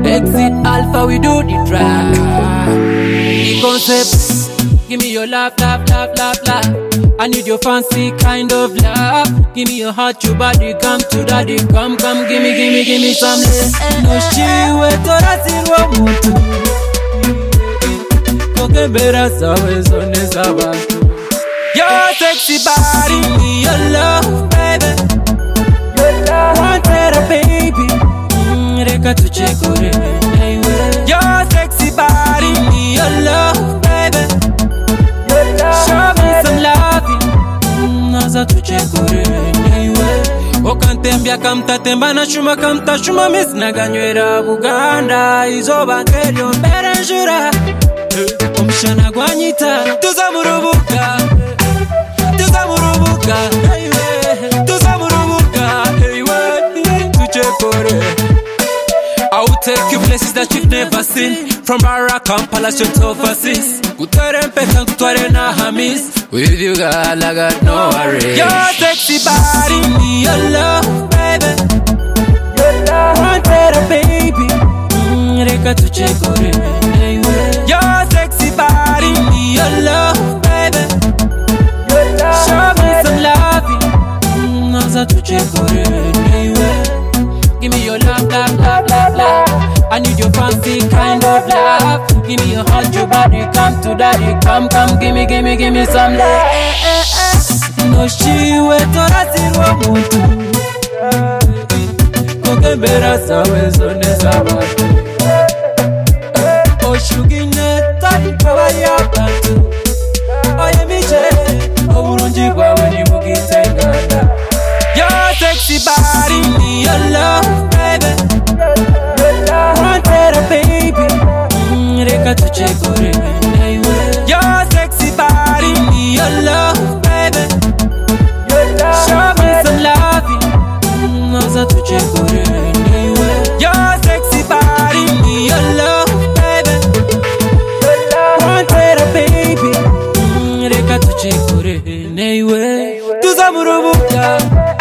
Exit Alpha, we do the drive. The concept, give me your laugh, laugh, laugh, laugh, laugh. I need your fancy kind of love. Give me your heart, your body, come to daddy. Come, give me some love. No shiwe torasirwa muntu kokembera zawe zone zabantu. Your sexy body, your love, baby. Your love, wanted a baby. Reka tuchekore. Your sexy body, your love, baby. Your love, show me some loving. Naza tuchekore. Okantembya kamtatemba na shuma kamtashuma misna ganywera Buganda izoba nkeryo mbere njura. Omushana gwanyita tuzamurubuka. I will take you places that you've never seen. From Barack Palace to overseas. Kutware mpeka kutware na Hamis. With you girl I got no worries. Your sexy body, your love, baby. Your love, wanted a baby. Reka tuchekore. Your sexy body, your love, baby. Your love, show me some loving. Naza tuchekore. Give me your love, love, love, love, love. I need your fancy kind of love. Give me your heart, your body, come to daddy. Come, give me some love. No shiwe torasirwa muntu kokembera zawe zone zabantu. Oshugine tari kawaii abantu. Oye miche oburungi bwawe nibugitengana. Your sexy body, your love, baby. Your love, wanted a baby. Reka tuchekore. Your sexy body, your love, baby. Your love, show me some loving. Naza tuchekore. Your sexy body, your love, baby. Your love, wanted a baby. Reka tuchekore. Tuzamurubuka.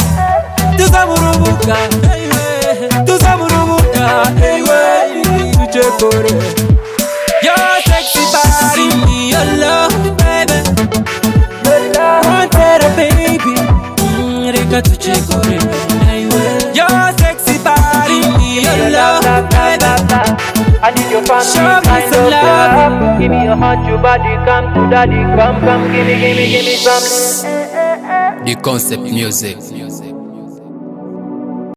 Tuzamurubuka, tuchekore. Your sexy body, your love, baby. Your love, wanted a baby. Reka tuchekore. Your sexy body, your love, baby. I need your fancy kind of love. Give me your heart, your body, come to daddy. Come, give me some. The Concept Music.